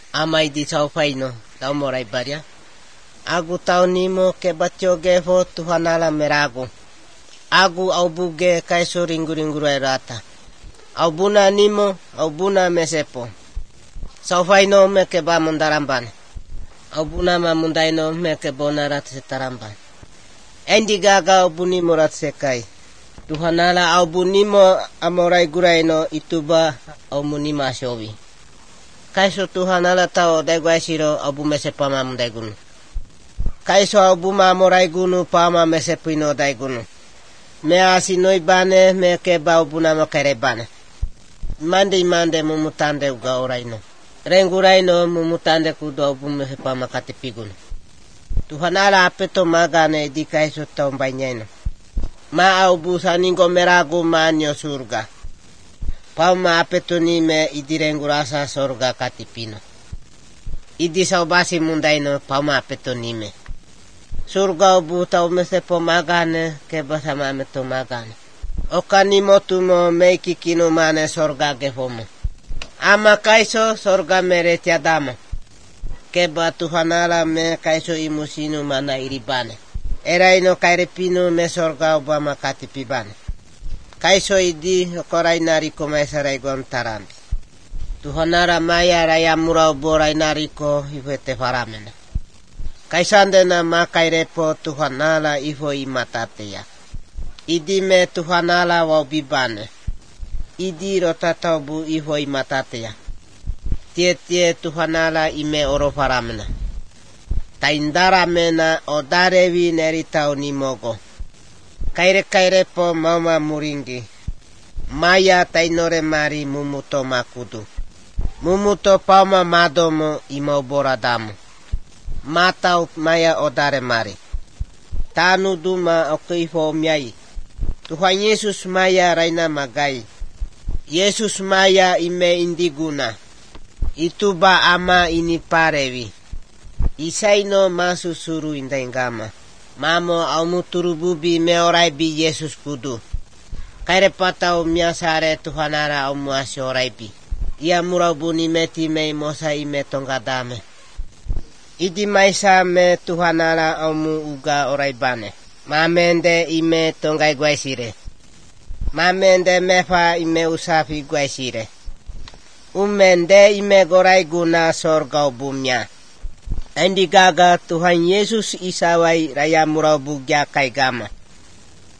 amai di saufaino tau morai baria. Agu tau nimo ke batio gefo Tuhan Allah meragu. Agu au buge kaiso ringu-ringu rata. Au buna nimo, au buna mesepo. Saufaino me ke ba mundaramban. Au buna ma mundaino me ke bona rat setaramban. Endi gaga au bunimo rat sekai. Tuhan Allah au bunimo amorai guraino ituba au munima showi. Kaiso Tuhan Allah tau degwai siro au bu mesepa ma mundai Kaiso au bu ma amorai gunu pa ma mesepino dai gunu. Me asinoi bane me ke ba au buna ma kere bane. Mande mumutande uga oraino. Renguraino mumutande kudo au bu mesepa ma katipigun. Tuhan Allah apeto magane di kaiso tau mbainyaino. Ma au bu saningo meragu manyo surga. Pau ma apeto ni me idirengurasa surga katipino. Idi saubasi mundaino pau ma apeto ni me. Surga ubu tau mesepo magane ke basama meto magane. Okani motumo meiki kino mane surga gefomo. Ama kaiso surga mere tiadamo. Keba Tuhan Allah me kaiso imusinu mana iribane. Eraino kairepino me surga obama katipibane. Kaiso idi korai nariko maesarai gon tarambi. Tuhan Allah maya raya murau borai nariko ifete faramena. Kaisandena makairepo Tuhan Allah ifo imatateya. Idi me Tuhan Allah wau bibane. Idi rotataubu ifo imatateya. Tie Tuhan Allah ime oro faramena. Taindara mena o darewi neritau ni mogo. Kaire-kairepo mama muringi. Maya tainore mari mumuto makudu. Mumuto pauma madomo imau boradamu. Matau maya odare mari. Tanu duma okeifo miai. Tuhan Yesus maya raina magai. Yesus maya ime indiguna. Itu ba ama ini parewi. Isaino masu suru indaingama. Mamo au muturububi meorai bi Yesus kudu. Kaire patau miasare Tuhan Allah au muasi orai bi. Ia murabuni meti mei mosa ime tongadame. Idi maisa me Tuhan Allah au mu uga orai bane. Mamende ime tongai guaisire. Mamende mefa ime usafi guaisire. Umende ime gorai guna sorga ubumnya. Endi gaga Tuhan Yesus isawai raya murau bugya kai gama.